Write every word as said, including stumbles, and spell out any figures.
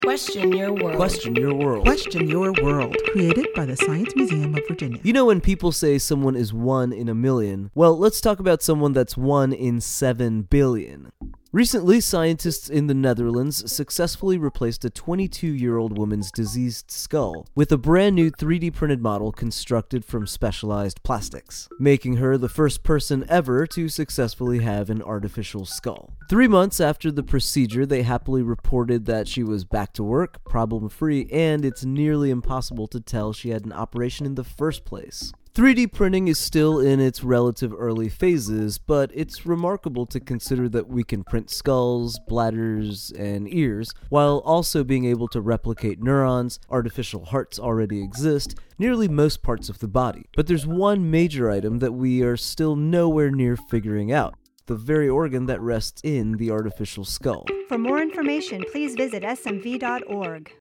Question your world. Question your world. Question your world. Created by the Science Museum of Virginia. You know when people say someone is one in a million? Well, let's talk about someone that's one in seven billion. Recently, scientists in the Netherlands successfully replaced a twenty-two-year-old woman's diseased skull with a brand new three D printed model constructed from specialized plastics, making her the first person ever to successfully have an artificial skull. Three months after the procedure, they happily reported that she was back to work, problem-free, and it's nearly impossible to tell she had an operation in the first place. three D printing is still in its relative early phases, but it's remarkable to consider that we can print skulls, bladders, and ears, while also being able to replicate neurons. Artificial hearts already exist, nearly most parts of the body. But there's one major item that we are still nowhere near figuring out: the very organ that rests in the artificial skull. For more information, please visit S M V dot org.